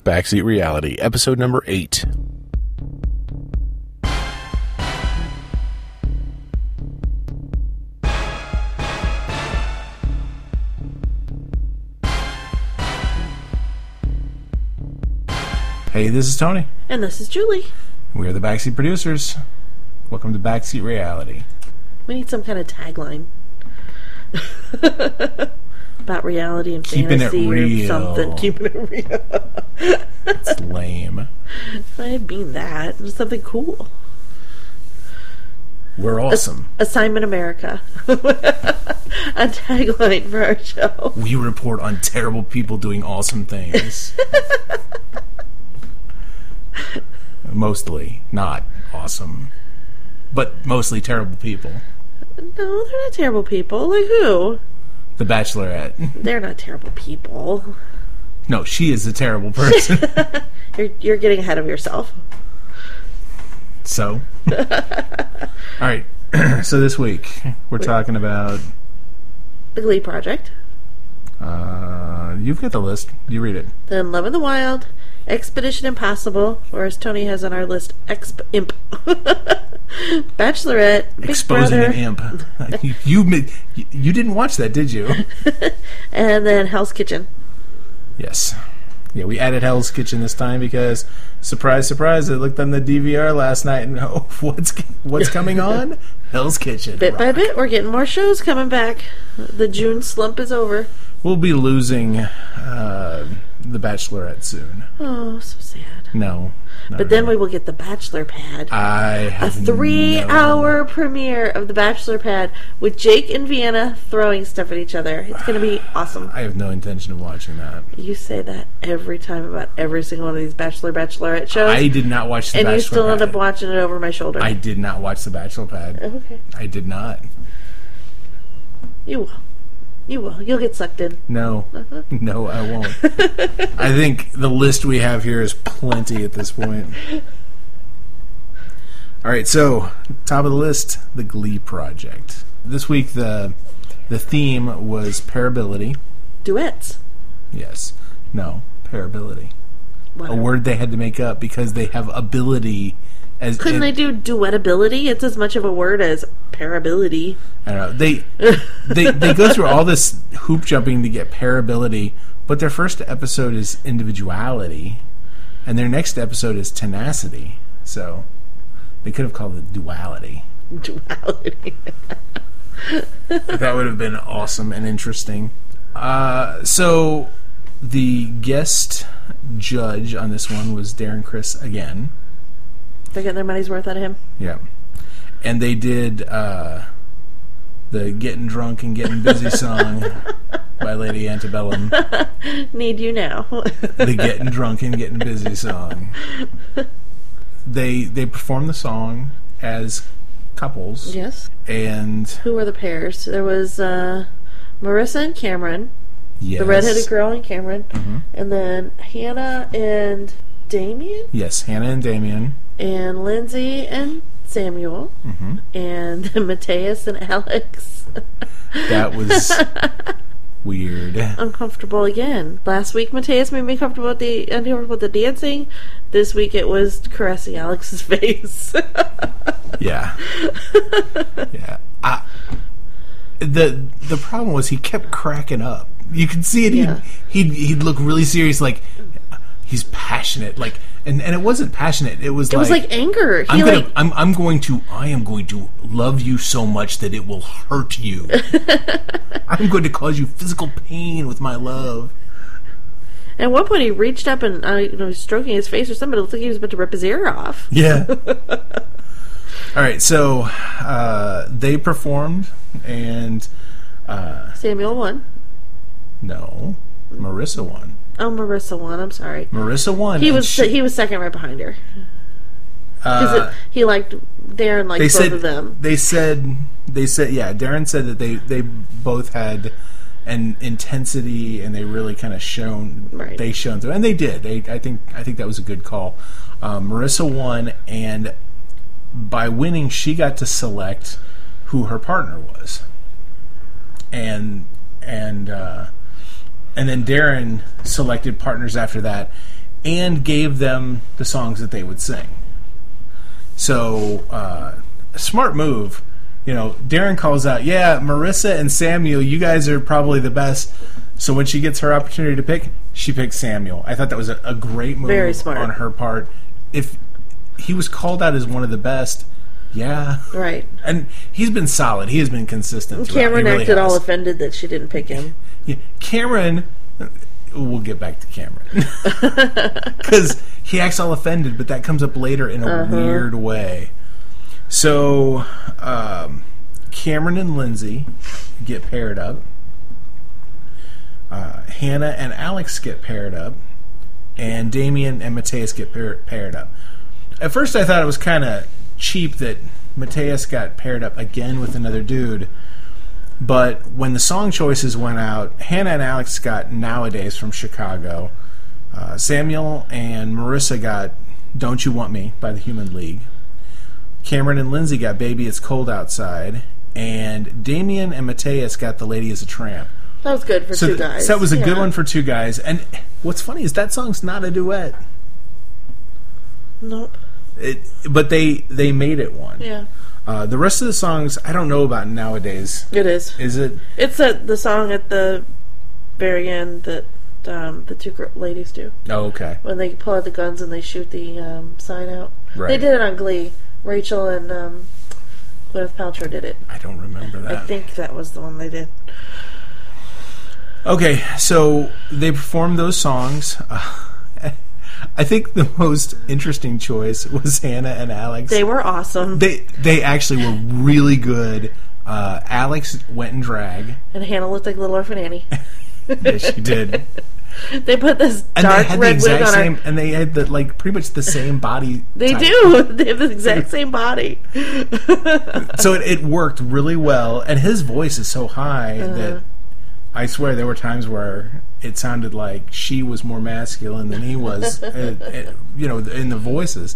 Backseat Reality, episode number 8. Hey, this is Tony. And this is Julie. We are the Backseat Producers. Welcome to Backseat Reality. We need some kind of tagline. About reality and Keeping fantasy it real. or something. Keeping it real. It's lame. I didn't mean that. Just something cool. We're awesome. Assignment America. A tagline for our show. We report on terrible people doing awesome things. Mostly not awesome. But mostly terrible people. No, they're not terrible people. Like who? The Bachelorette. They're not terrible people. No, she is a terrible person. You're getting ahead of yourself. So? Alright, so this week we're talking about... The Glee Project. You've got the list. You read it. Then Love in the Wild, Expedition Impossible, or as Tony has on our list, Imp. Bachelorette, Big Exposing Brother. an imp. You didn't watch that, did you? And then Hell's Kitchen. Yes. Yeah, we added Hell's Kitchen this time because, surprise, surprise, I looked on the DVR last night and what's coming on? Hell's Kitchen. Bit by bit, we're getting more shows coming back. The June slump is over. We'll be losing The Bachelorette soon. Oh, so sad. No. But then we will get The Bachelor Pad. I have a 3-hour premiere of The Bachelor Pad with Jake and Vienna throwing stuff at each other. It's going to be awesome. I have no intention of watching that. You say that every time about every single one of these Bachelorette shows. I did not watch The Bachelor Pad. And you still end up watching it over my shoulder. I did not watch The Bachelor Pad. Okay. I did not. You will. You will. You'll get sucked in. No. No, I won't. I think the list we have here is plenty at this point. Alright, so, top of the list, the Glee Project. This week, the theme was parability. Duets. Yes. No, parability. Whatever. A word they had to make up because they have ability as... Couldn't they do duetability? It's as much of a word as parability. I don't know. They go through all this hoop jumping to get parability, but their first episode is individuality, and their next episode is tenacity. So they could have called it duality. Duality. That would have been awesome and interesting. So the guest judge on this one was Darren Criss again. They're getting their money's worth out of him. Yeah. And they did the Getting Drunk and Getting Busy song by Lady Antebellum. Need you now. The Getting Drunk and Getting Busy song. They performed the song as couples. Yes. And who were the pairs? There was Marissa and Cameron. yes. The redheaded girl and Cameron. Mm-hmm. And then Hannah and Damien. Yes, Hannah and Damien. And Lindsay and Samuel. Mm-hmm. And Mateus and Alex. That was weird. Uncomfortable again. Last week Mateus made me uncomfortable with the dancing. This week it was caressing Alex's face. Yeah. Yeah. The problem was he kept cracking up. You could see it. Yeah. He'd look really serious, like he's passionate, like, and it wasn't passionate. It was like anger. I am going to love you so much that it will hurt you. I'm going to cause you physical pain with my love. At one point, he reached up and stroking his face or something. It looked like he was about to rip his ear off. Yeah. All right, so they performed, and Samuel won. No, Marissa won. Oh, Marissa won. I'm sorry. Marissa won. He was second right behind her. Because he liked Darren liked both of them. They said yeah. Darren said that they both had an intensity, and they really kind of shone. Right. They shone through, and they did. I think that was a good call. Marissa won, and by winning, she got to select who her partner was, and then Darren selected partners after that, and gave them the songs that they would sing. So, a smart move. You know, Darren calls out, yeah, Marissa and Samuel, you guys are probably the best. So when she gets her opportunity to pick, she picks Samuel. I thought that was a great move Very smart. on her part. If he was called out as one of the best, yeah. Right. And he's been solid. He has been consistent. Cameron really acted all has. offended that she didn't pick him. Yeah, Cameron, we'll get back to Cameron. Because he acts all offended, but that comes up later in a weird way. So, Cameron and Lindsay get paired up. Hannah and Alex get paired up. And Damien and Mateus get paired up. At first I thought it was kind of cheap that Mateus got paired up again with another dude. But when the song choices went out, Hannah and Alex got Nowadays from Chicago. Samuel and Marissa got Don't You Want Me by the Human League. Cameron and Lindsay got Baby It's Cold Outside. And Damien and Mateus got The Lady Is a Tramp. That was good for two guys. So that was a good one for two guys. And what's funny is that song's not a duet. Nope. But they made it one. Yeah. The rest of the songs, I don't know about Nowadays. It is. Is it? It's the song at the very end that the two ladies do. Oh, okay. When they pull out the guns and they shoot the sign out. Right. They did it on Glee. Rachel and Gwyneth Paltrow did it. I don't remember that. I think that was the one they did. Okay, so they performed those songs. I think the most interesting choice was Hannah and Alex. They were awesome. They actually were really good. Alex went in drag. And Hannah looked like Little Orphan Annie. Yes, she did. They put this And they dark had the red wig exact on same, her. and they had pretty much the same body. They type. do. They have the exact same body. So it worked really well, and his voice is so high that I swear there were times where it sounded like she was more masculine than he was, in the voices.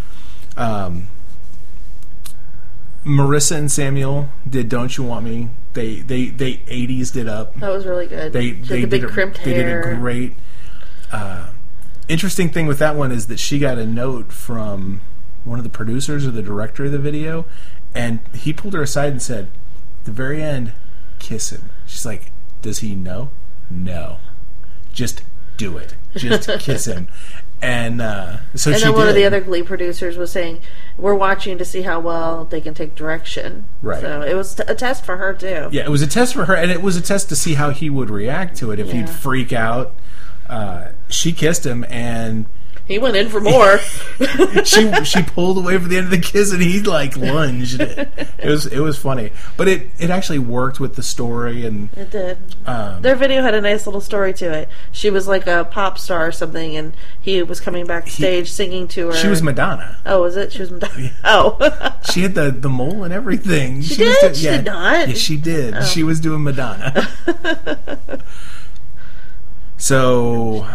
Marissa and Samuel did "Don't You Want Me." They 80s it up. That was really good. They had the big crimped hair. They did a great. Interesting thing with that one is that she got a note from one of the producers or the director of the video, and he pulled her aside and said, "At the very end, kiss him." She's like, "Does he know? No. Just do it. Just kiss him." And so and she then one did. of the other Glee producers was saying, "We're watching to see how well they can take direction." Right. So it was a test for her too. Yeah, it was a test for her, and it was a test to see how he would react to it. If he'd freak out. She kissed him, and he went in for more. she pulled away from the end of the kiss, and he lunged. It was funny, but it actually worked with the story, and it did. Their video had a nice little story to it. She was like a pop star or something, and he was coming backstage singing to her. She was Madonna. Oh, was it? She was Madonna. Oh, she had the mole and everything. She did. She did not. Yeah, she did. Oh. She was doing Madonna. So.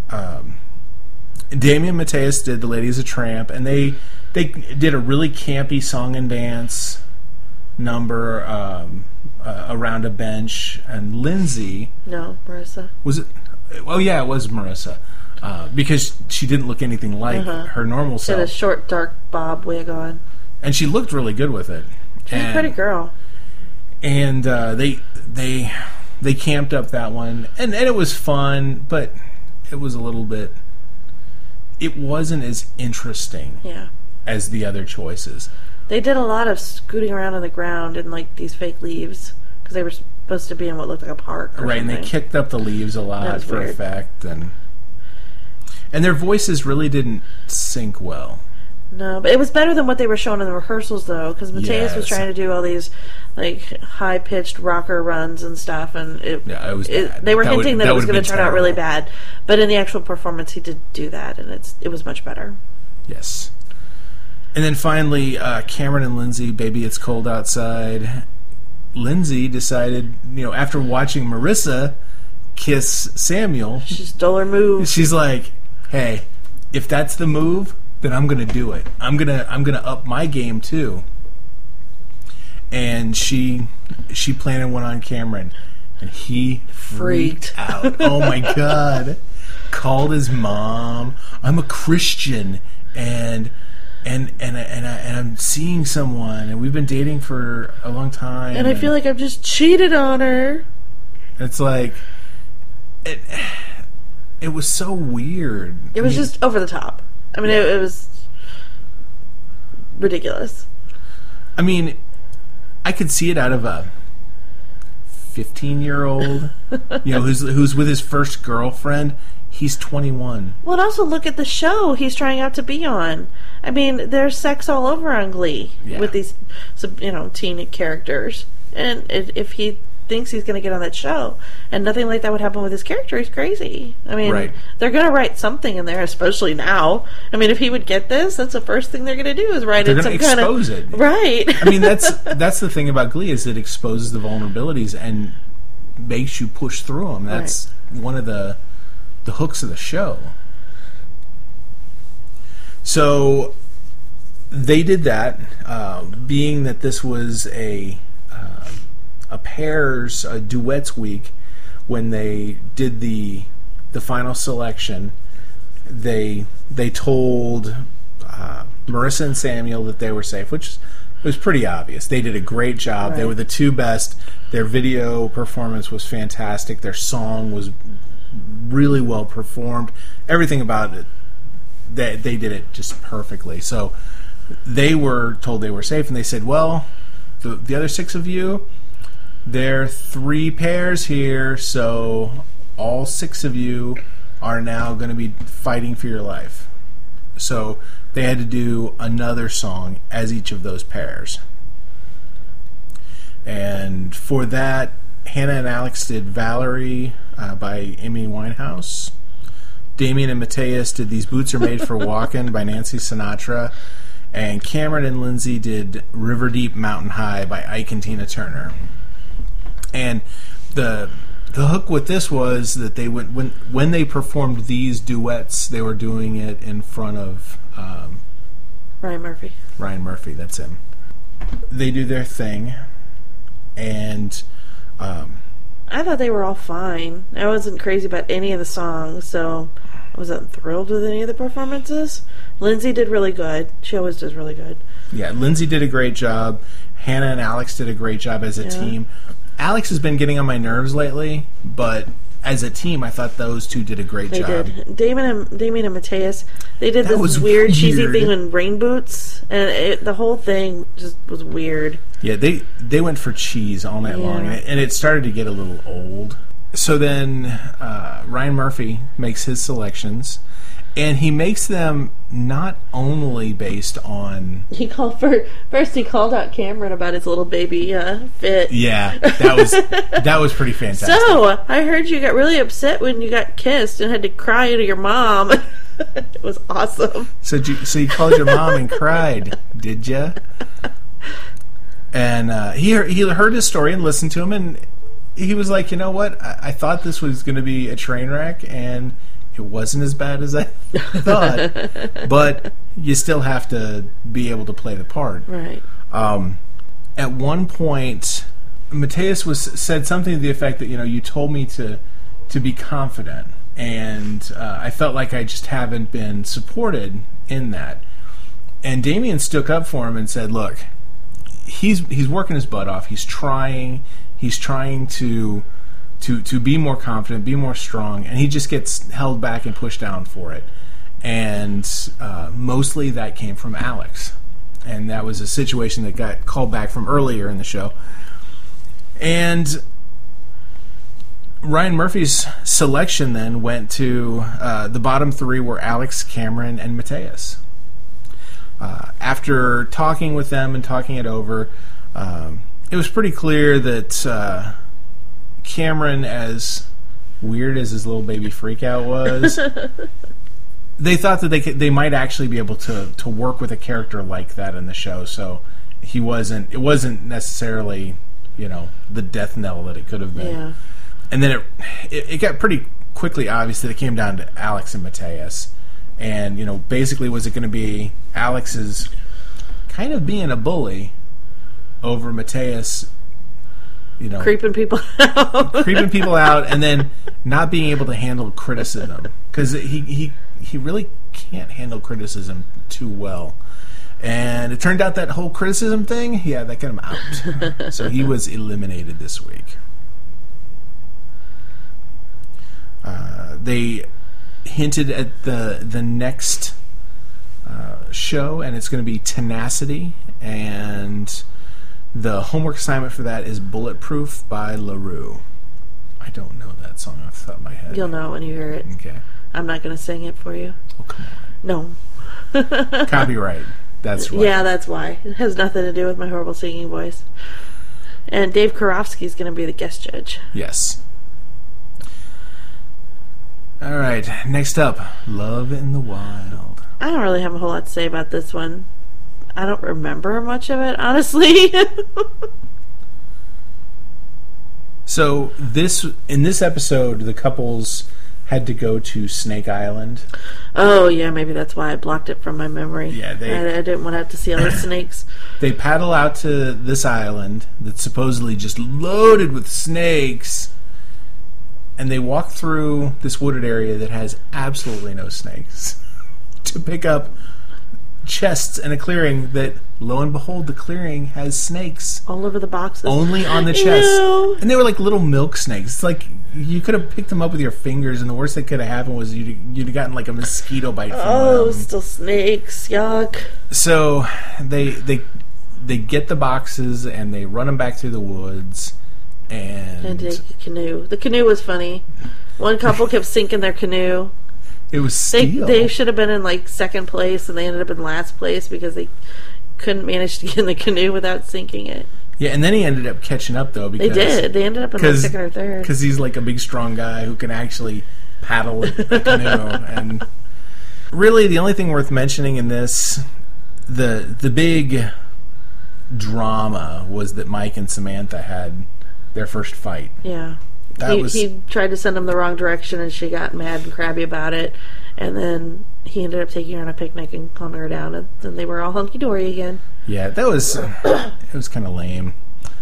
Damien and Mateus did The Lady Is a Tramp, and they did a really campy song and dance number around a bench. And Lindsay... No, Marissa. Was it? Oh, yeah, it was Marissa. Because she didn't look anything like her normal self. She had a short, dark bob wig on. And she looked really good with it. She's a pretty girl. And they camped up that one. And it was fun, but it was a little bit... It wasn't as interesting as the other choices. They did a lot of scooting around on the ground in these fake leaves because they were supposed to be in what looked like a park. Right, and they kicked up the leaves a lot for effect, and their voices really didn't sync well. No, but it was better than what they were showing in the rehearsals, though, because Mateus was trying to do all these high-pitched rocker runs and stuff, and it was bad. They were hinting that it was going to turn out really bad, but in the actual performance, he did do that, and it was much better. Yes. And then finally, Cameron and Lindsay, Baby It's Cold Outside. Lindsay decided, after watching Marissa kiss Samuel, she stole her move. She's like, "Hey, if that's the move, then I'm gonna do it. I'm gonna up my game too." And she planted one on Cameron, and he freaked out. Oh my god! called his mom. I'm a Christian, and I'm seeing someone, and we've been dating for a long time. And I feel like I've just cheated on her. It's like it was so weird. It was just over the top. I mean, it was ridiculous. I mean, I could see it out of a 15-year-old, who's with his first girlfriend. He's 21. Well, and also look at the show he's trying out to be on. I mean, there's sex all over on Glee with these, teen characters. And if he thinks he's going to get on that show, and nothing like that would happen with his character, he's crazy. I mean, they're going to write something in there, especially now. I mean, if he would get this, that's the first thing they're going to do is write it some kind of... They're going to expose it. Right. I mean, that's the thing about Glee is it exposes the vulnerabilities and makes you push through them. That's one of the hooks of the show. So they did that, being that this was a pairs, a duets week. When they did the final selection, they told Marissa and Samuel that they were safe, which was pretty obvious. They did a great job. Right. They were the two best. Their video performance was fantastic. Their song was really well performed. Everything about it, they did it just perfectly. So they were told they were safe, and they said, well, the other 6 of you, there are 3 pairs here, so all 6 of you are now going to be fighting for your life. So they had to do another song as each of those pairs. And for that, Hannah and Alex did Valerie by Amy Winehouse. Damien and Mateus did These Boots Are Made for Walkin' by Nancy Sinatra. And Cameron and Lindsay did River Deep Mountain High by Ike and Tina Turner. And the hook with this was that they went when they performed these duets, they were doing it in front of Ryan Murphy. Ryan Murphy, that's him. They do their thing, and I thought they were all fine. I wasn't crazy about any of the songs, so I wasn't thrilled with any of the performances. Lindsay did really good. She always does really good. Yeah, Lindsay did a great job. Hannah and Alex did a great job as a team. Alex has been getting on my nerves lately, but as a team, I thought those two did a great job. They did. Damien and Mateus, they did this weird, cheesy thing in rain boots, and the whole thing just was weird. Yeah, they went for cheese all night long, and it started to get a little old. So then Ryan Murphy makes his selections, and he makes them not only based on... He called out Cameron about his little baby fit. Yeah, that was pretty fantastic. So, I heard you got really upset when you got kissed and had to cry to your mom. It was awesome. So you called your mom and cried, did you? And he heard his story and listened to him, and he was like, you know what? I thought this was going to be a train wreck, and it wasn't as bad as I thought. But you still have to be able to play the part. Right. At one point, Mateus said something to the effect that, you told me to be confident, and I felt like I just haven't been supported in that. And Damien stuck up for him and said, look, he's working his butt off. He's trying to be more confident, be more strong, and he just gets held back and pushed down for it. And mostly that came from Alex. And that was a situation that got called back from earlier in the show. And Ryan Murphy's selection then went to the bottom 3 were Alex, Cameron, and Mateus. After talking with them and talking it over, it was pretty clear that Cameron, as weird as his little baby freakout was, they thought that they might actually be able to work with a character like that in the show. So it wasn't necessarily, the death knell that it could have been. Yeah. And then it got pretty quickly obvious that it came down to Alex and Mateus. And, basically was it going to be Alex's kind of being a bully over Mateus, creeping people out, and then not being able to handle criticism, because he really can't handle criticism too well. And it turned out that whole criticism thing, that got him out. So he was eliminated this week. They hinted at the next show, and it's going to be Tenacity, and the homework assignment for that is Bulletproof by LaRue. I don't know that song off the top of my head. You'll know when you hear it. Okay. I'm not going to sing it for you. Oh, come on. No. Copyright. That's why. Yeah, that's why. It has nothing to do with my horrible singing voice. And Dave Karofsky is going to be the guest judge. Yes. All right. Next up, Love in the Wild. I don't really have a whole lot to say about this one. I don't remember much of it, honestly. So in this episode, the couples had to go to Snake Island. Oh, yeah, maybe that's why I blocked it from my memory. Yeah, I didn't want to have to see all the snakes. They paddle out to this island that's supposedly just loaded with snakes, and they walk through this wooded area that has absolutely no snakes to pick up chests in a clearing that, lo and behold, the clearing has snakes. All over the boxes. Only on the chest. Ew. And they were like little milk snakes. It's like you could have picked them up with your fingers, and the worst that could have happened was you'd have gotten like a mosquito bite from them. Oh, still snakes. Yuck. So they get the boxes, and they run them back through the woods, and take a canoe. The canoe was funny. One couple kept sinking their canoe. It was steel. They should have been in like second place, and they ended up in last place because they couldn't manage to get in the canoe without sinking it. Yeah, and then he ended up catching up though. Because they did. They ended up in like second or third because he's like a big, strong guy who can actually paddle a canoe. And really, the only thing worth mentioning in this, the big drama was that Mike and Samantha had their first fight. Yeah. He tried to send them the wrong direction, and she got mad and crabby about it. And then he ended up taking her on a picnic and calming her down, and then they were all hunky-dory again. Yeah, it was kind of lame.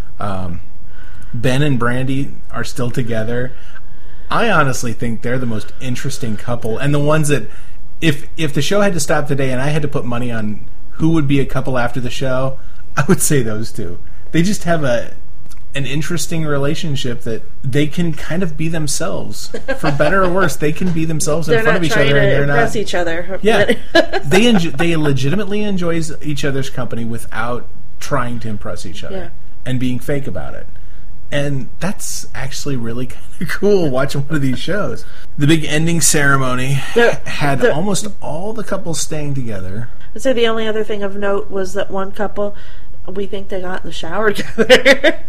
Ben and Brandy are still together. I honestly think they're the most interesting couple, and the ones that, if the show had to stop today and I had to put money on who would be a couple after the show, I would say those two. They just have an interesting relationship that they can kind of be themselves, for better or worse. They can be themselves in front of each other, and they're not impress each other. Yeah, they legitimately enjoy each other's company without trying to impress each other and being fake about it. And that's actually really kind of cool watching one of these shows. The big ending ceremony had almost all the couples staying together. I'd say the only other thing of note was that one couple, we think they got in the shower together.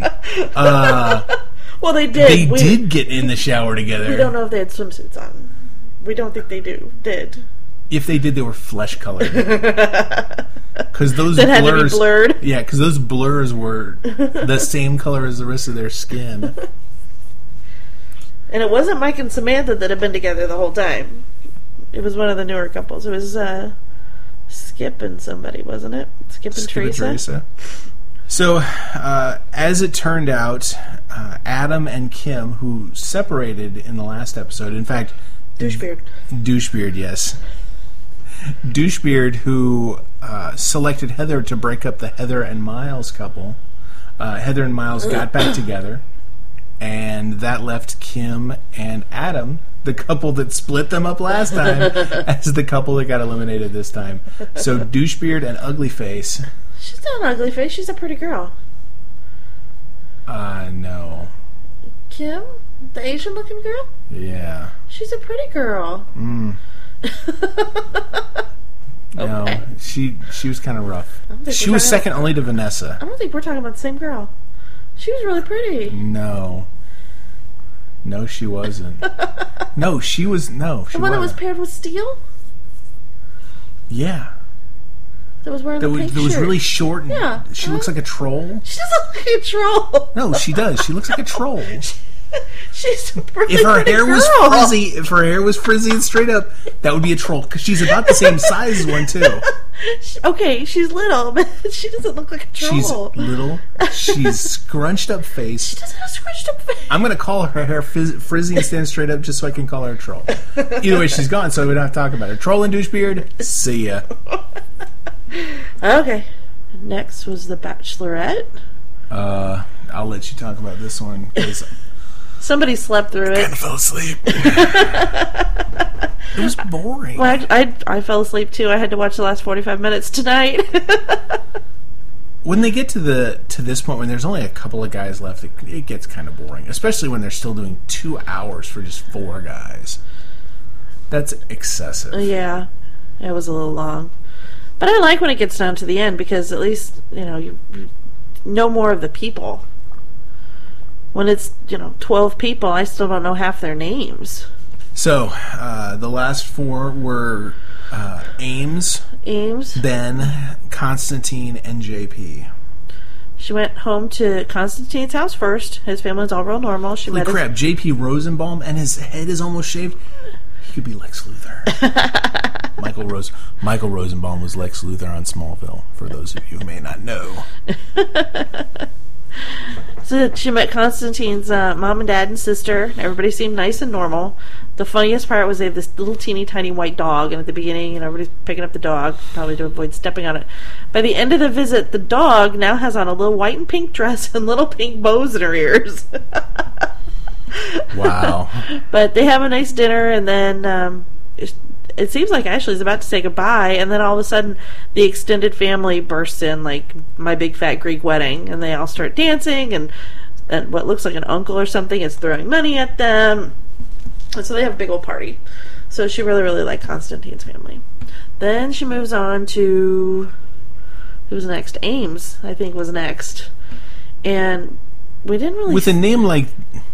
Well, they did. They did get in the shower together. We don't know if they had swimsuits on. We don't think they did. If they did, they were flesh colored. Because those that blurs had to be blurred. Yeah, because those blurs were the same color as the rest of their skin. And it wasn't Mike and Samantha that had been together the whole time. It was one of the newer couples. It was Skip and somebody, wasn't it? Skip and Teresa. So, as it turned out, Adam and Kim, who separated in the last episode, in fact... Douchebeard, yes. Douchebeard, who selected Heather to break up the Heather and Miles couple. Heather and Miles got back together, and that left Kim and Adam, the couple that split them up last time, as the couple that got eliminated this time. So Douchebeard and Uglyface. She's not an ugly face. She's a pretty girl. No. Kim? The Asian-looking girl? Yeah. She's a pretty girl. No, okay. She was kind of rough. She was second only to Vanessa. I don't think we're talking about the same girl. She was really pretty. No, she wasn't. No, she was. No, she wasn't. The one that was paired with Steele? Yeah. That was wearing the pink shirt. That was really short. And she looks like a troll. She doesn't look like a troll. No, she does. She looks like a troll. She's a pretty If her hair was frizzy and straight up, that would be a troll, because she's about the same size as one too. Okay, she's little, but she doesn't look like a troll. She's little. She's scrunched up face. She doesn't have a scrunched up face. I'm going to call her hair frizzy and stand straight up just so I can call her a troll. Either way, she's gone, so we don't have to talk about her. Troll and douchebeard, see ya. Okay. Next was The Bachelorette. I'll let you talk about this one, because somebody slept through it. I kind of fell asleep. It was boring. Well, I fell asleep too. I had to watch the last 45 minutes tonight. When they get to this point, when there's only a couple of guys left, it gets kind of boring. Especially when they're still doing 2 hours for just 4 guys. That's excessive. Yeah, it was a little long. But I like when it gets down to the end, because at least, you know more of the people. When it's, 12 people, I still don't know half their names. So, the last 4 were Ames, Ben, Constantine, and JP. She went home to Constantine's house first. His family's all real normal. Holy crap, JP Rosenbaum, and his head is almost shaved. He could be Lex Luthor. Michael Rosenbaum was Lex Luthor on Smallville, for those of you who may not know. So she met Constantine's mom and dad and sister. Everybody seemed nice and normal. The funniest part was they have this little teeny tiny white dog, and at the beginning, everybody's picking up the dog, probably to avoid stepping on it. By the end of the visit, the dog now has on a little white and pink dress and little pink bows in her ears. Wow. But they have a nice dinner, and then it seems like Ashley's about to say goodbye, and then all of a sudden the extended family bursts in like My Big Fat Greek Wedding, and they all start dancing, and what looks like an uncle or something is throwing money at them, and so they have a big old party. So she really, really liked Constantine's family. Then she moves on to, who was next? Ames, I think, was next. And we didn't really... With a name like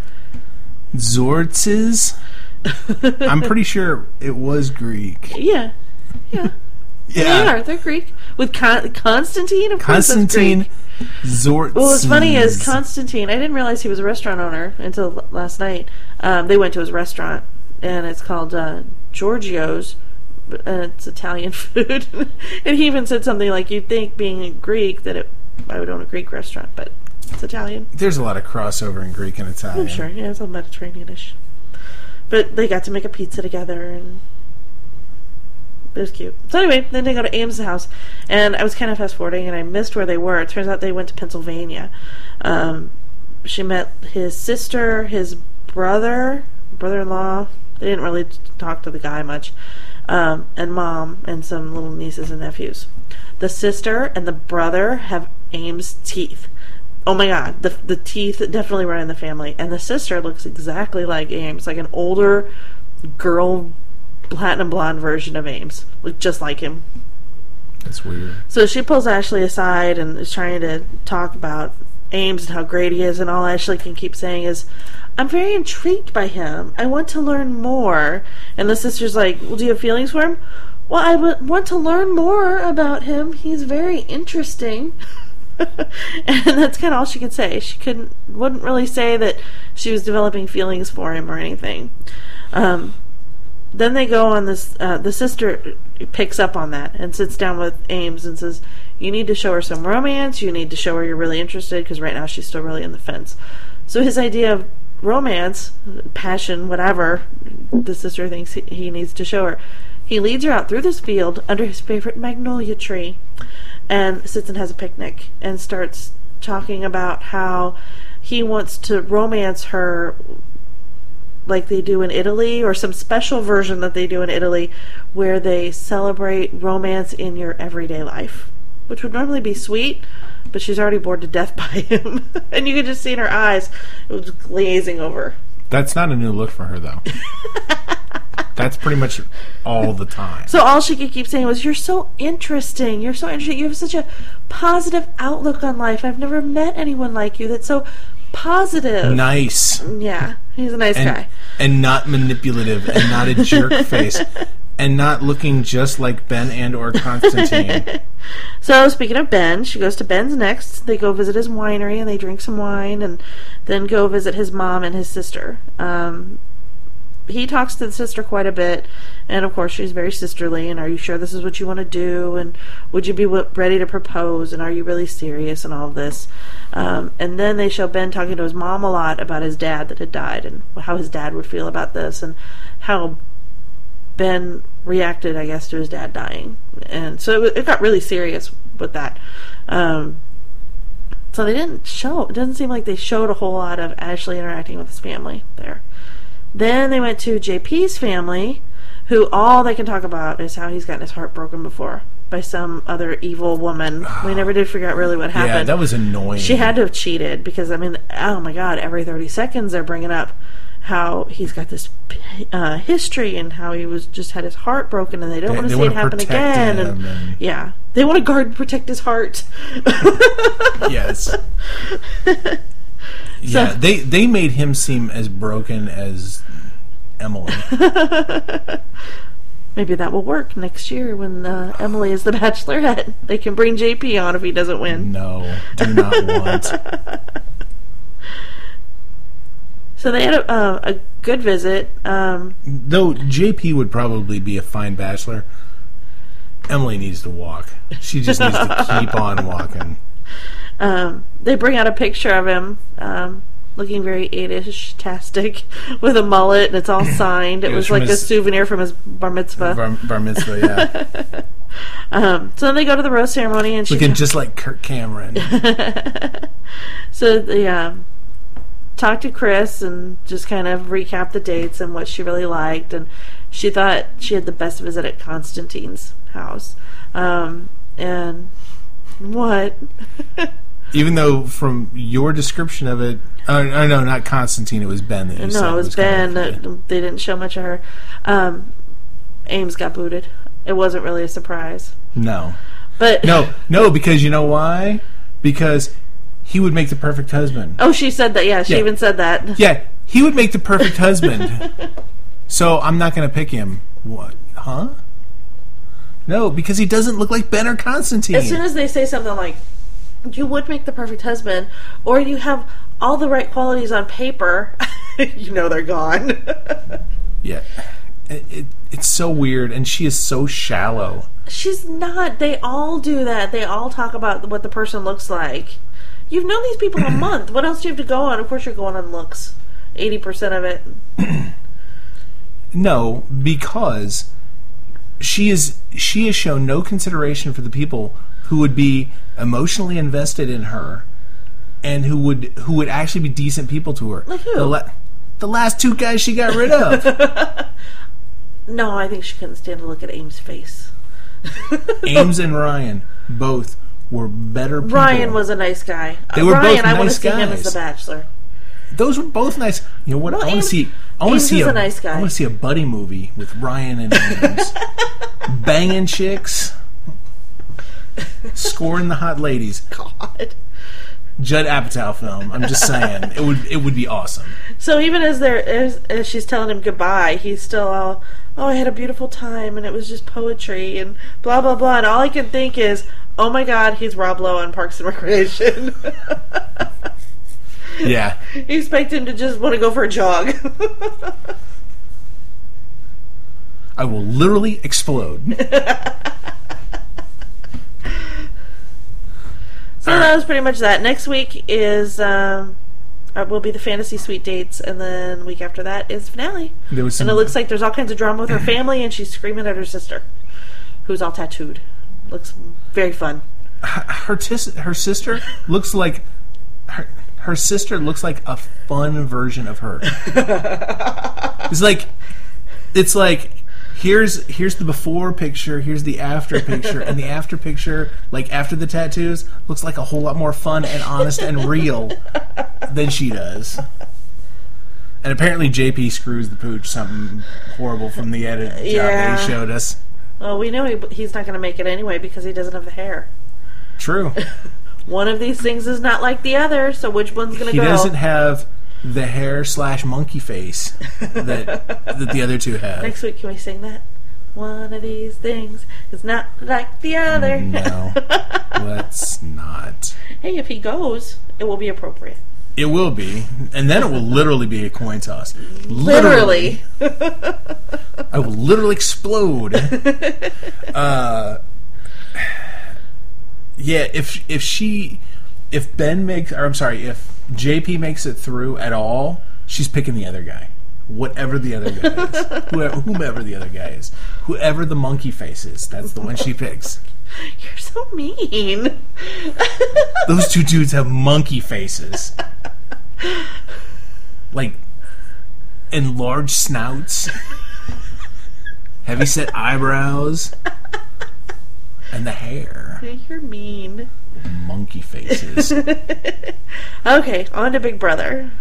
Zortzes... I'm pretty sure it was Greek. Yeah. They are. They're Greek. With Constantine, of course, Constantine Zortzes. Well, what's funny is Constantine, I didn't realize he was a restaurant owner until last night. They went to his restaurant, and it's called Giorgio's, and it's Italian food. And he even said something like, you'd think, being Greek, that I would own a Greek restaurant, but it's Italian. There's a lot of crossover in Greek and Italian. I'm sure. Yeah, it's all Mediterranean-ish. But they got to make a pizza together, and it was cute. So anyway, then they go to Ames' house, and I was kind of fast-forwarding, and I missed where they were. It turns out they went to Pennsylvania. She met his sister, his brother-in-law. They didn't really talk to the guy much, and mom, and some little nieces and nephews. The sister and the brother have Ames' teeth. Oh my god, the teeth definitely run in the family. And the sister looks exactly like Ames, like an older girl, platinum blonde version of Ames. Look just like him. That's weird. So she pulls Ashley aside and is trying to talk about Ames and how great he is, and all Ashley can keep saying is, I'm very intrigued by him. I want to learn more. And the sister's like, well, do you have feelings for him? Well, I want to learn more about him. He's very interesting. And that's kind of all she could say. She wouldn't really say that she was developing feelings for him or anything. Then they go on this, the sister picks up on that and sits down with Ames and says, you need to show her some romance, you need to show her you're really interested, because right now she's still really in the fence. So his idea of romance, passion, whatever, the sister thinks he needs to show her. He leads her out through this field under his favorite magnolia tree, and sits and has a picnic and starts talking about how he wants to romance her like they do in Italy, or some special version that they do in Italy where they celebrate romance in your everyday life, which would normally be sweet, but she's already bored to death by him. And you could just see in her eyes, it was glazing over. That's not a new look for her, though. That's pretty much all the time. So all she could keep saying was, you're so interesting. You're so interesting. You have such a positive outlook on life. I've never met anyone like you that's so positive. Nice. Yeah, he's a nice guy. And not manipulative, and not a jerk face, and not looking just like Ben and or Constantine. So speaking of Ben, she goes to Ben's next. They go visit his winery, and they drink some wine, and then go visit his mom and his sister. he talks to the sister quite a bit, and of course she's very sisterly, and are you sure this is what you want to do, and would you be ready to propose, and are you really serious, and all of this. And then they show Ben talking to his mom a lot about his dad that had died, and how his dad would feel about this, and how Ben reacted, I guess, to his dad dying. And so it got really serious with that. So they didn't show, it doesn't seem like they showed a whole lot of Ashley interacting with his family there. Then they went to JP's family, who all they can talk about is how he's gotten his heart broken before by some other evil woman. We never did figure out really what happened. Yeah, that was annoying. She had to have cheated, because, I mean, oh my God, every 30 seconds they're bringing up how he's got this history and how he was just had his heart broken, and they don't want to see it happen again. And yeah, they want to guard and protect his heart. Yes. Yeah, they made him seem as broken as Emily. Maybe that will work next year when Emily is the Bachelorette. They can bring JP on if he doesn't win. No, do not want. So they had a good visit. Though JP would probably be a fine bachelor, Emily needs to walk. She just needs to keep on walking. They bring out a picture of him looking very 8-ish-tastic with a mullet, and it's all signed. It was like a souvenir from his bar mitzvah. Bar mitzvah, yeah. So then they go to the rose ceremony, and looking just like Kirk Cameron. So they talked to Chris and just kind of recap the dates and what she really liked, and she thought she had the best visit at Constantine's house. And what? Even though from your description of it, no, not Constantine, it was Ben that you said. No, it was Ben. They didn't show much of her. Ames got booted. It wasn't really a surprise. No. But no, because you know why? Because he would make the perfect husband. Oh, she said that. Yeah, she even said that. Yeah, he would make the perfect husband. So I'm not going to pick him. What? Huh? No, because he doesn't look like Ben or Constantine. As soon as they say something like, you would make the perfect husband, or you have all the right qualities on paper, you know they're gone. Yeah. It's so weird, and she is so shallow. She's not. They all do that. They all talk about what the person looks like. You've known these people a month. What else do you have to go on? Of course you're going on looks. 80% of it. No, because she has shown no consideration for the people who would be emotionally invested in her and who would actually be decent people to her. Like who? The last two guys she got rid of. No, I think she couldn't stand to look at Ames' face. Ames and Ryan both were better people. Ryan was a nice guy. They were both nice guys. I want to see him as the Bachelor. Those were both nice. You know what? Well, I want to see. I want to see a buddy movie with Ryan and Ames, banging chicks, scoring the hot ladies. God. Judd Apatow film. I'm just saying, it would be awesome. So even as she's telling him goodbye, he's still all, oh, I had a beautiful time, and it was just poetry, and blah blah blah. And all I can think is, oh my God, he's Rob Lowe on Parks and Recreation. Yeah. You expect him to just want to go for a jog. I will literally explode. So that was pretty much that. Next week is will be the fantasy suite dates, and then the week after that is finale. And it looks like there's all kinds of drama with her family, and she's screaming at her sister, who's all tattooed. Looks very fun. Her sister looks like her sister looks like a fun version of her. It's like here's the before picture, here's the after picture, and the after picture, like after the tattoos, looks like a whole lot more fun and honest and real than she does. And apparently JP screws the pooch something horrible from the edit job that he showed us. Well, we know he's not going to make it anyway because he doesn't have the hair. True. One of these things is not like the other, so which one's going to go? He doesn't have the hair / monkey face that the other two have. Next week, can we sing that? One of these things is not like the other. No, let's not. Hey, if he goes, it will be appropriate. It will be, and then it will literally be a coin toss. Literally. I will literally explode. Yeah, if JP makes it through at all, she's picking the other guy. Whatever the other guy is. Whomever the other guy is. Whoever the monkey face is, that's the one she picks. You're so mean. Those two dudes have monkey faces. Like, enlarged snouts, heavy-set eyebrows, and the hair. You're mean. Monkey faces. Okay, on to Big Brother.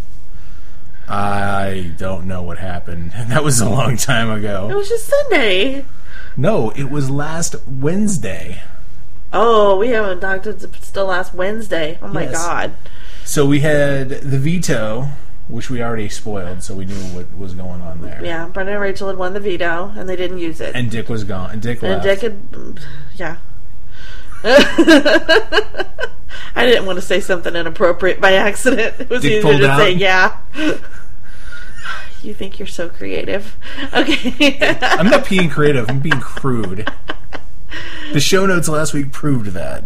I don't know what happened. That was a long time ago. It was just Sunday. No, it was last Wednesday. Oh, we haven't talked. It's still last Wednesday. Oh, my God. So we had the veto, which we already spoiled, so we knew what was going on there. Yeah, Brendan and Rachel had won the veto, and they didn't use it. And Dick was gone. And Dick left. And Dick had... Yeah. I didn't want to say something inappropriate by accident. It was Dick easier to say, yeah. You think you're so creative. Okay. I'm not being creative. I'm being crude. The show notes last week proved that.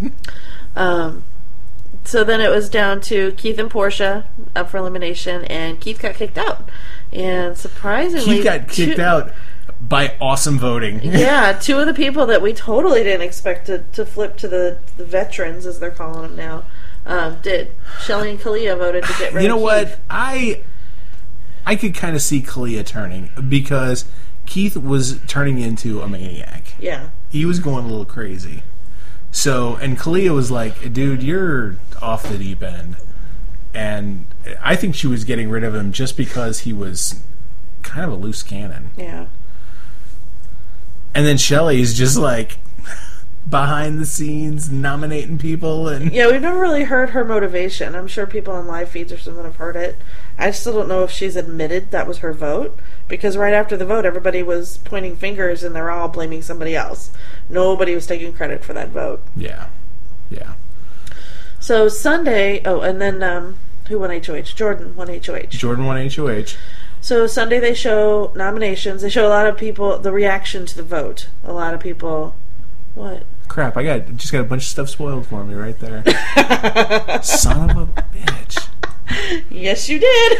So then it was down to Keith and Portia up for elimination, and Keith got kicked out. And surprisingly... He got kicked out by awesome voting. Yeah, two of the people that we totally didn't expect to flip to the veterans, as they're calling them now, did. Shelley and Kalia voted to get rid of Keith. You know what? I could kind of see Kalia turning, because Keith was turning into a maniac. Yeah. He was going a little crazy. So, and Kalia was like, dude, you're off the deep end. And I think she was getting rid of him just because he was kind of a loose cannon. Yeah. And then Shelley's just like behind the scenes nominating people. And yeah, we've never really heard her motivation. I'm sure people on live feeds or something have heard it. I still don't know if she's admitted that was her vote, because right after the vote, everybody was pointing fingers and they're all blaming somebody else. Nobody was taking credit for that vote. Yeah. Yeah. So Sunday, and then who won HOH? Jordan won HOH. Jordan won HOH. So Sunday they show nominations. They show a lot of people, the reaction to the vote. A lot of people, what? Crap, just got a bunch of stuff spoiled for me right there. Son of a bitch. Yes, you did.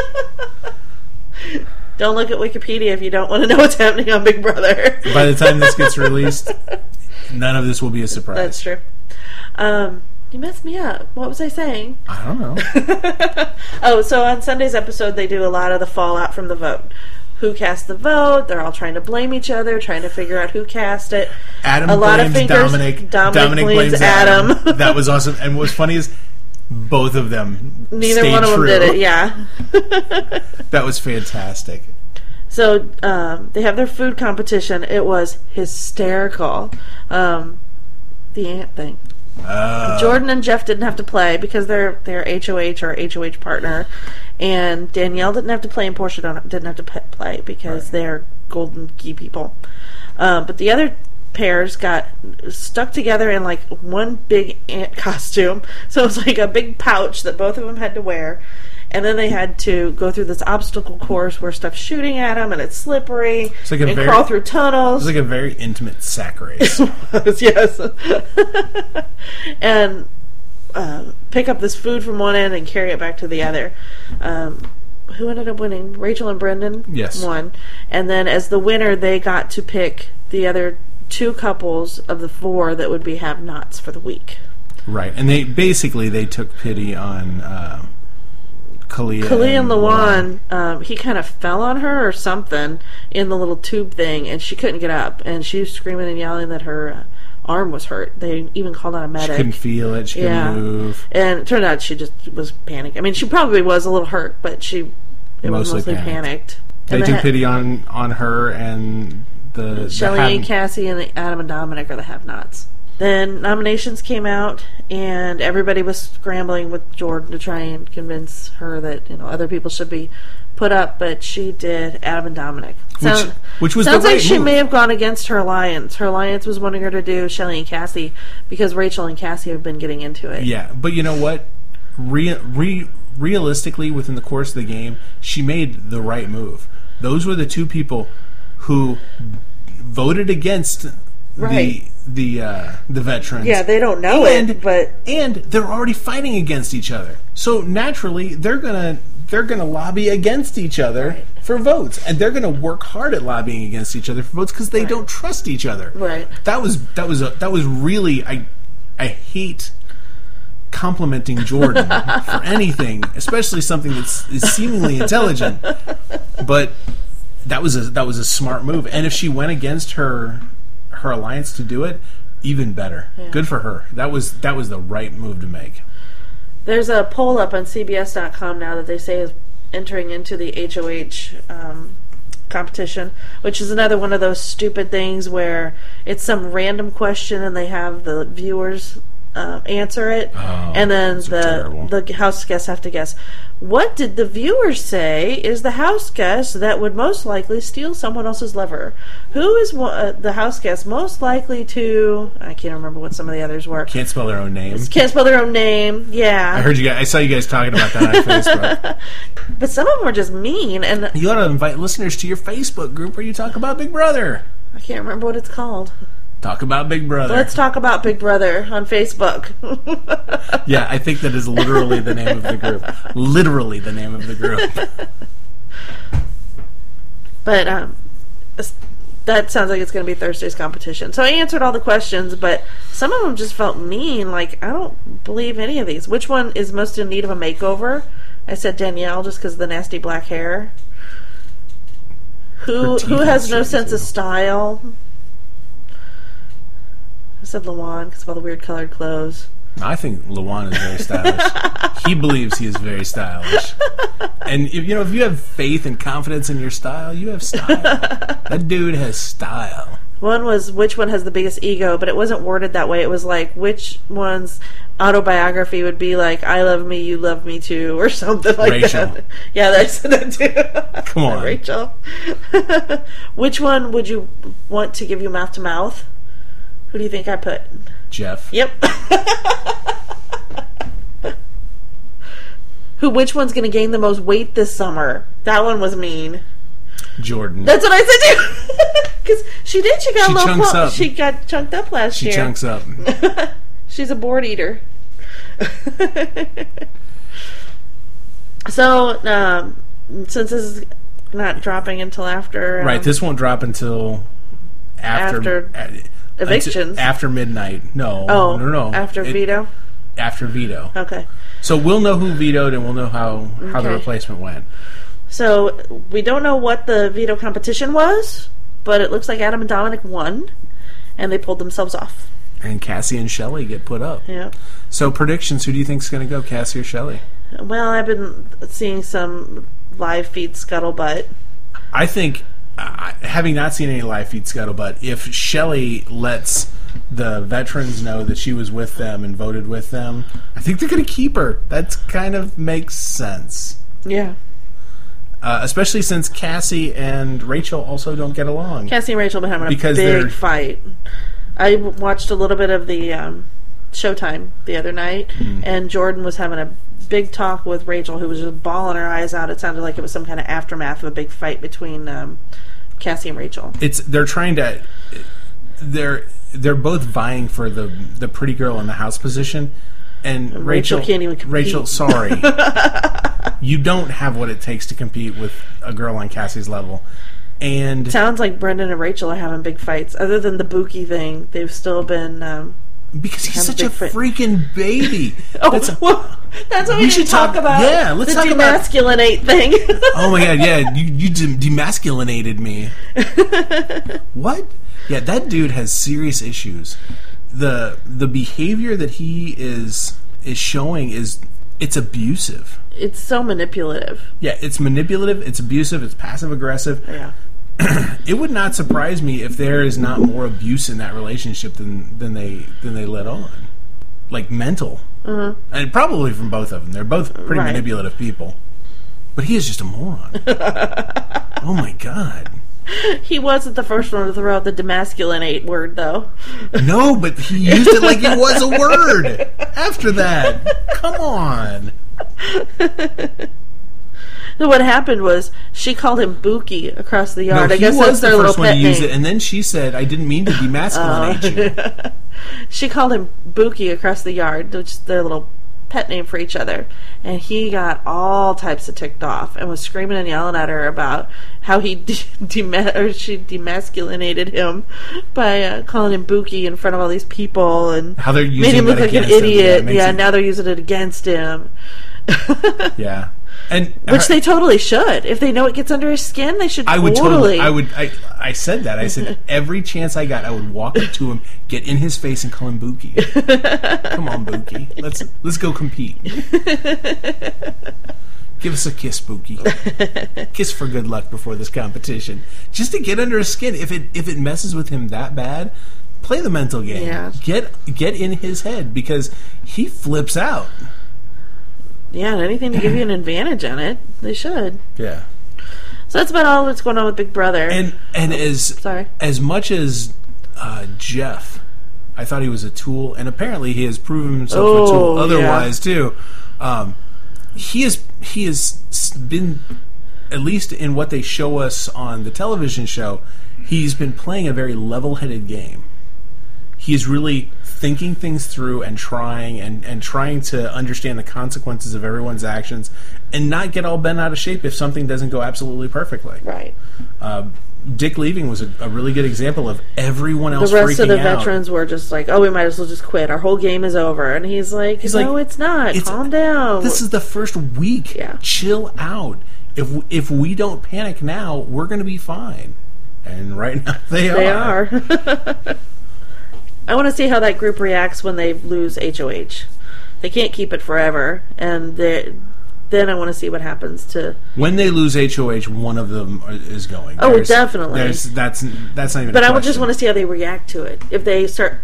Don't look at Wikipedia if you don't want to know what's happening on Big Brother. By the time this gets released, none of this will be a surprise. That's true. You messed me up. What was I saying? I don't know. So on Sunday's episode, they do a lot of the fallout from the vote. Who cast the vote? They're all trying to blame each other, trying to figure out who cast it. Adam blames Dominic. Dominic blames Adam. That was awesome. And what's funny is both of them Neither one of them did it, yeah. That was fantastic. So they have their food competition. It was hysterical. The ant thing. Jordan and Jeff didn't have to play because they're HOH or HOH partner, and Danielle didn't have to play, and Portia didn't have to play because they're golden key people. But the other pairs got stuck together in like one big ant costume, so it was like a big pouch that both of them had to wear. And then they had to go through this obstacle course where stuff's shooting at them and it's slippery, and crawl through tunnels. It was like a very intimate sack race. It was, yes. And pick up this food from one end and carry it back to the other. Who ended up winning? Rachel and Brendan won. And then as the winner, they got to pick the other two couples of the four that would have knots for the week. Right. And they took pity on... Kalia and Lawan, he kind of fell on her or something in the little tube thing, and she couldn't get up, and she was screaming and yelling that her arm was hurt. They even called out a medic. She couldn't feel it. She couldn't move. And it turned out she just was panicking. I mean, she probably was a little hurt, but it was mostly panicked. They took pity on her, and Shelley and Cassie and Adam and Dominic are the have-nots. Then nominations came out, and everybody was scrambling with Jordan to try and convince her that other people should be put up, but she did Adam and Dominic. Which was sounds like she may have gone against her alliance. Her alliance was wanting her to do Shelley and Cassie because Rachel and Cassie have been getting into it. Yeah, but you know what? realistically, within the course of the game, she made the right move. Those were the two people who voted against the veterans. Yeah, they don't know it, but they're already fighting against each other. So naturally, they're gonna lobby against each other for votes, and they're gonna work hard at lobbying against each other for votes because they don't trust each other. Right. That was really I hate complimenting Jordan for anything, especially something is seemingly intelligent. But that was a smart move, and if she went against her alliance to do it, even better. Yeah. Good for her. That was the right move to make. There's a poll up on CBS.com now that they say is entering into the HOH competition, which is another one of those stupid things where it's some random question and they have the viewers answer it, and then the house guests have to guess. What did the viewers say is the house guest that would most likely steal someone else's lover? Who is the house guest most likely to... I can't remember what some of the others were. Can't spell their own name. Can't spell their own name, yeah. I heard you guys. I saw you guys talking about that on Facebook. But some of them were just mean. And you ought to invite listeners to your Facebook group where you talk about Big Brother. I can't remember what it's called. Talk about Big Brother. Let's talk about Big Brother on Facebook. Yeah, I think that is literally the name of the group. Literally the name of the group. But that sounds like it's going to be Thursday's competition. So I answered all the questions, but some of them just felt mean. Like, I don't believe any of these. Which one is most in need of a makeover? I said Danielle just because of the nasty black hair. Who has no sense of style? I said Lawan because of all the weird colored clothes. I think Lawan is very stylish. He believes he is very stylish. And if you have faith and confidence in your style, you have style. That dude has style. One was which one has the biggest ego, but it wasn't worded that way. It was like which one's autobiography would be like I love me, you love me too, or something like Rachel. That. Yeah, I said that too. Come on. Rachel. Which one would you want to give you mouth to mouth? Who do you think I put? Jeff. Yep. Which one's going to gain the most weight this summer? That one was mean. Jordan. That's what I said too. Because she did. She got a little chunks up. She got chunked up last year. She chunks up. She's a board eater. So, since this is not dropping until after... right, this won't drop until after evictions. After midnight. No. After veto? After veto. Okay. So we'll know who vetoed and we'll know how the replacement went. So we don't know what the veto competition was, but it looks like Adam and Dominic won, and they pulled themselves off. And Cassie and Shelley get put up. Yeah. So predictions, who do you think is going to go, Cassie or Shelley? Well, I've been seeing some live feed scuttlebutt. I think... having not seen any live feed scuttlebutt, if Shelley lets the veterans know that she was with them and voted with them, I think they're going to keep her. That kind of makes sense. Yeah. Especially since Cassie and Rachel also don't get along. Cassie and Rachel have been having a big fight. I watched a little bit of the Showtime the other night, and Jordan was having a big talk with Rachel, who was just bawling her eyes out. It sounded like it was some kind of aftermath of a big fight between Cassie and Rachel. They're trying to... They're both vying for the pretty girl in the house position, and Rachel can't even compete. Rachel, sorry. You don't have what it takes to compete with a girl on Cassie's level. And sounds like Brendan and Rachel are having big fights. Other than the Buki thing, they've still been... because he's such a freaking baby. That's what we should talk about. Yeah, let's talk about the demasculinate thing. Oh my god, yeah, you demasculinated me. What? Yeah, that dude has serious issues. The behavior that he is showing it's abusive. It's so manipulative. Yeah, it's manipulative, it's abusive, it's passive aggressive. Yeah. It would not surprise me if there is not more abuse in that relationship than they let on, like mental, and probably from both of them. They're both pretty manipulative people, but he is just a moron. Oh my god! He wasn't the first one to throw out the demasculinate word, though. No, but he used it like it was a word. After that, come on. So what happened was she called him Buki across the yard. No, I guess that's their little pet name. He was the first one to use it, and then she said, "I didn't mean to demasculinate you." She called him Buki across the yard, which is their little pet name for each other, and he got all types of ticked off and was screaming and yelling at her about how she demasculinated him by calling him Buki in front of all these people and how they're using made him look like an idiot. Yeah, now they're using it against him. Yeah. And which they totally should. If they know it gets under his skin, they should totally. I said that. I said every chance I got, I would walk up to him, get in his face, and call him Buki. Come on, Buki. Let's go compete. Give us a kiss, Buki. Kiss for good luck before this competition. Just to get under his skin. If it messes with him that bad, play the mental game. Yeah. Get in his head because he flips out. Yeah, and anything to give you an advantage on it, they should. Yeah. So that's about all that's going on with Big Brother. And as much as Jeff, I thought he was a tool, and apparently he has proven himself a tool otherwise too. He has been, at least in what they show us on the television show, he's been playing a very level-headed game. He's really thinking things through and trying to understand the consequences of everyone's actions and not get all bent out of shape if something doesn't go absolutely perfectly. Right. Dick leaving was a really good example of everyone else freaking out. The rest of the veterans were just like, we might as well just quit. Our whole game is over. And he's like, no, it's not. Calm down. This is the first week. Yeah. Chill out. If we don't panic now, we're going to be fine. And right now, they are. I want to see how that group reacts when they lose HOH. They can't keep it forever, and then I want to see what happens to... When they lose HOH, one of them is going. Definitely. That's not even But I just want to see how they react to it. If they start,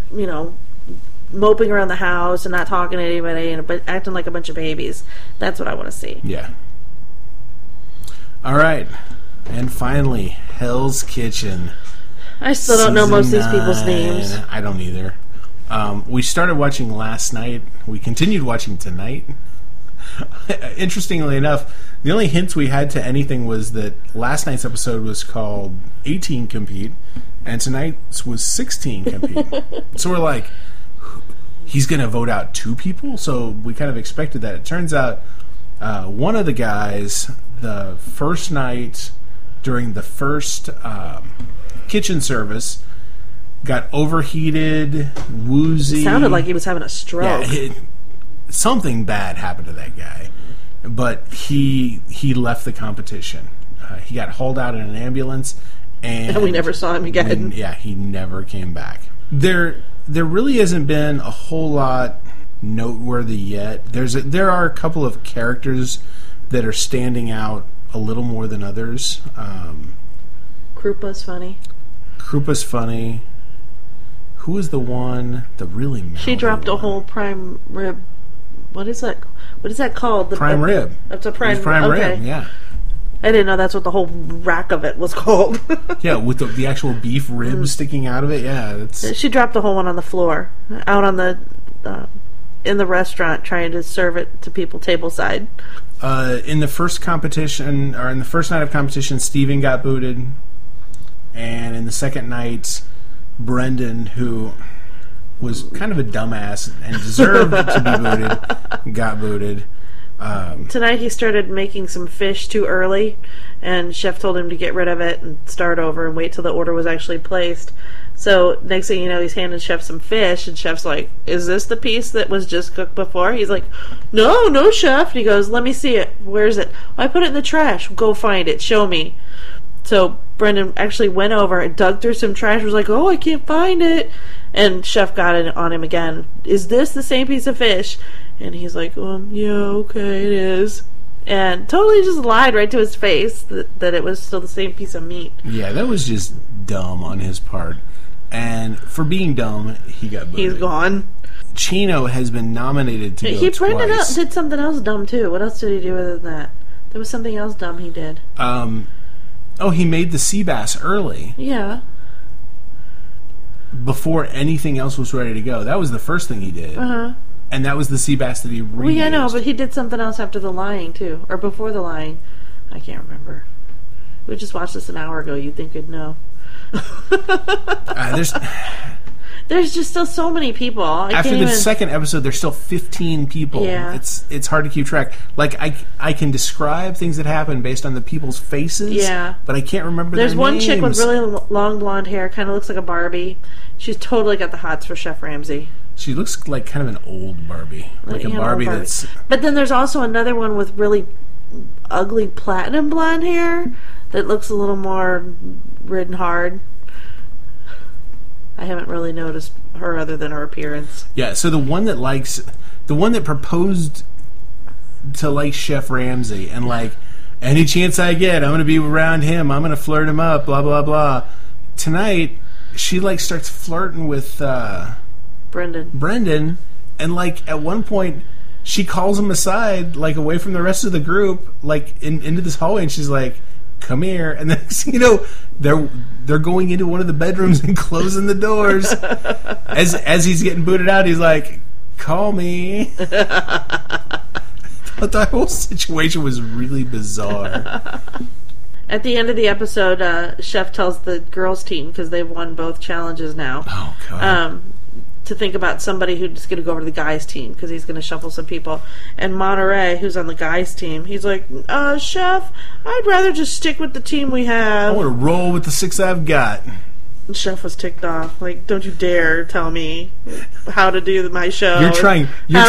moping around the house and not talking to anybody but acting like a bunch of babies. That's what I want to see. Yeah. All right. And finally, Hell's Kitchen. I still don't know most of these people's names. I don't either. We started watching last night. We continued watching tonight. Interestingly enough, the only hints we had to anything was that last night's episode was called 18 Compete, and tonight's was 16 Compete. So we're like, he's going to vote out two people? So we kind of expected that. It turns out one of the guys, the first night during the first... kitchen service, got overheated, woozy. It sounded like he was having a stroke. Yeah, something bad happened to that guy, but he left the competition. He got hauled out in an ambulance, and we never saw him again. He never came back. There really hasn't been a whole lot noteworthy yet. There are a couple of characters that are standing out a little more than others. Krupa's funny. Who is the one? The really mouthy She dropped a whole prime rib. What is that? What is that called? Prime rib. That's a prime rib. Yeah. I didn't know that's what the whole rack of it was called. Yeah, with the actual beef ribs sticking out of it. Yeah, that's. She dropped the whole one on the floor, out on the in the restaurant, trying to serve it to people tableside. In the first competition, or in the first night of competition, Steven got booted. And in the second night, Brendan, who was kind of a dumbass and deserved to be booted, got booted. Tonight he started making some fish too early, and Chef told him to get rid of it and start over and wait till the order was actually placed. So next thing you know, he's handing Chef some fish, and Chef's like, "Is this the piece that was just cooked before?" He's like, No, Chef." And he goes, "Let me see it. Where's it?" "I put it in the trash." "Go find it. Show me." So Brendan actually went over and dug through some trash, was like, I can't find it. And Chef got it on him again. "Is this the same piece of fish?" And he's like, yeah, okay, it is. And totally just lied right to his face that it was still the same piece of meat. Yeah, that was just dumb on his part. And for being dumb, he got booted. He's gone. Chino has been nominated to go twice. He did something else dumb, too. What else did he do other than that? There was something else dumb he did. He made the sea bass early. Yeah. Before anything else was ready to go. That was the first thing he did. Uh-huh. And that was the sea bass that he reused. Well, yeah, no, but he did something else after The Lying, too. Or before The Lying. I can't remember. We just watched this an hour ago. You'd think you'd know. There's just still so many people. After the second episode, there's still 15 people. Yeah. It's hard to keep track. Like, I can describe things that happen based on the people's faces. Yeah. But I can't remember their names. There's one chick with really long blonde hair. Kind of looks like a Barbie. She's totally got the hots for Chef Ramsay. She looks like kind of an old Barbie. Like a Barbie that's... But then there's also another one with really ugly platinum blonde hair that looks a little more ridden hard. I haven't really noticed her other than her appearance. Yeah, so the one that proposed to like Chef Ramsay and like, any chance I get, I'm going to be around him, I'm going to flirt him up, blah, blah, blah. Tonight, she like starts flirting with Brendan, and like at one point, she calls him aside, like away from the rest of the group, like into this hallway, and she's like, come here. And then, you know, they're going into one of the bedrooms and closing the doors. As he's getting booted out, he's like, call me. But the whole situation was really bizarre. At the end of the episode, Chef tells the girls' team, because they've won both challenges now. Oh, God. To think about somebody who's going to go over to the guys' team because he's going to shuffle some people. And Monterey, who's on the guys' team, he's like, Chef, I'd rather just stick with the team we have. I want to roll with the 6 I've got. And Chef was ticked off. Like, don't you dare tell me how to do my show. You're trying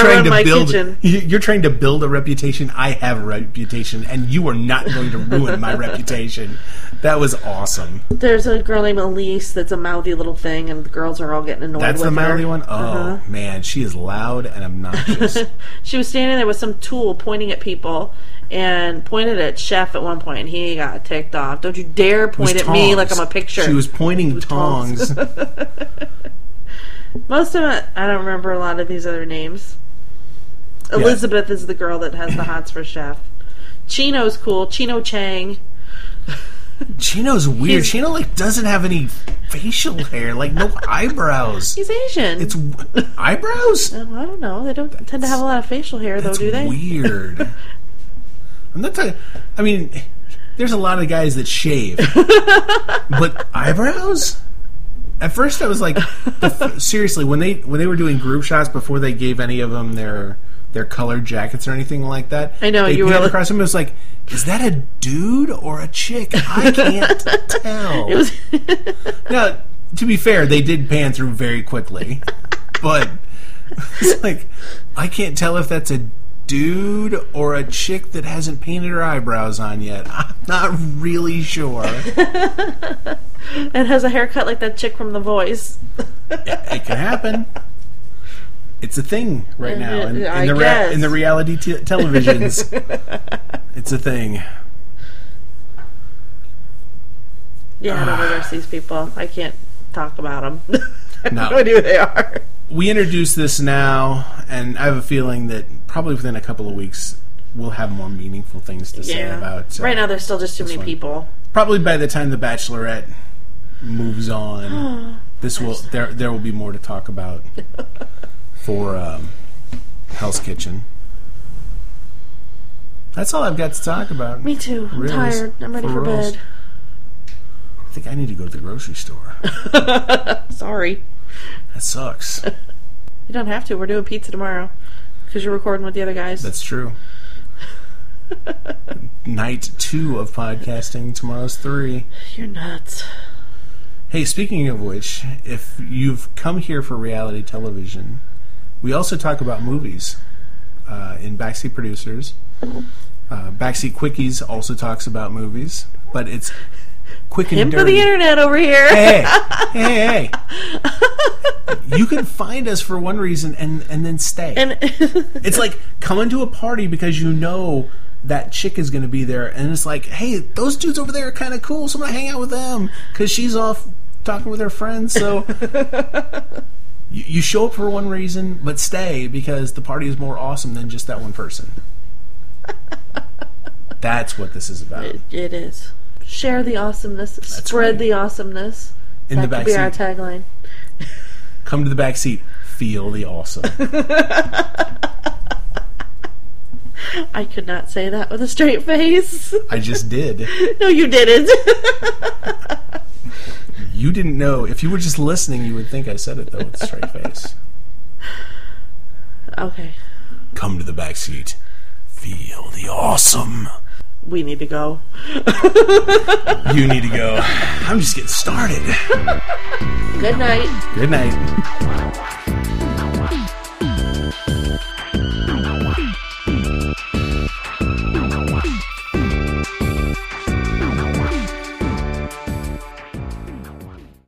to build a reputation. I have a reputation, and you are not going to ruin my reputation. That was awesome. There's a girl named Elise that's a mouthy little thing, and the girls are all getting annoyed with her. That's the mouthy one? Oh, man. She is loud and obnoxious. She was standing there with some tool pointing at people and pointed at Chef at one point, and he got ticked off. Don't you dare point at me like I'm a picture. She was pointing tongs. Most of it, I don't remember a lot of these other names. Yeah. Elizabeth is the girl that has the hots for Chef. Chino's cool. Chino Chang. Chino's weird. Chino like doesn't have any facial hair, like no eyebrows. He's Asian. It's eyebrows? I don't know. They don't tend to have a lot of facial hair, though, do they? Weird. I'm not talking. I mean, there's a lot of guys that shave, but eyebrows. At first, I was like, seriously, when they were doing group shots before they gave any of them their colored jackets or anything like that. I know they you were across them. It was like, is that a dude or a chick? I can't tell. Now, to be fair, they did pan through very quickly, but it's like I can't tell if that's a dude or a chick that hasn't painted her eyebrows on yet. I'm not really sure. And has a haircut like that chick from The Voice. It can happen. It's a thing right now in the reality televisions. It's a thing. Yeah, I don't know the rest of these people. I can't talk about them. I have no idea who they are. We introduce this now, and I have a feeling that probably within a couple of weeks we'll have more meaningful things to say about. Right now, there's still just too many people. Probably by the time The Bachelorette moves on, there will be more to talk about for Hell's Kitchen. That's all I've got to talk about. Me too. I'm tired. I'm ready for bed. I think I need to go to the grocery store. Sorry. That sucks. You don't have to. We're doing pizza tomorrow because you're recording with the other guys. That's true. Night 2 of podcasting. Tomorrow's 3. You're nuts. Hey, speaking of which, if you've come here for reality television, we also talk about movies in Backseat Producers. Backseat Quickies also talks about movies, but it's quick and dirty. Pimp of the internet over here. Hey. You can find us for one reason and then stay. And it's like coming to a party because you know that chick is going to be there, and it's like, hey, those dudes over there are kind of cool, so I'm going to hang out with them because she's off talking with her friends. So you show up for one reason, but stay because the party is more awesome than just that one person. That's what this is about. It is. Share the awesomeness. Spread the awesomeness. In the back seat. That could be our tagline. Come to the back seat. Feel the awesome. I could not say that with a straight face. I just did. No, you didn't. You didn't know. If you were just listening, you would think I said it, though, with a straight face. Okay. Come to the back seat. Feel the awesome. We need to go. You need to go. I'm just getting started. Good night. Good night.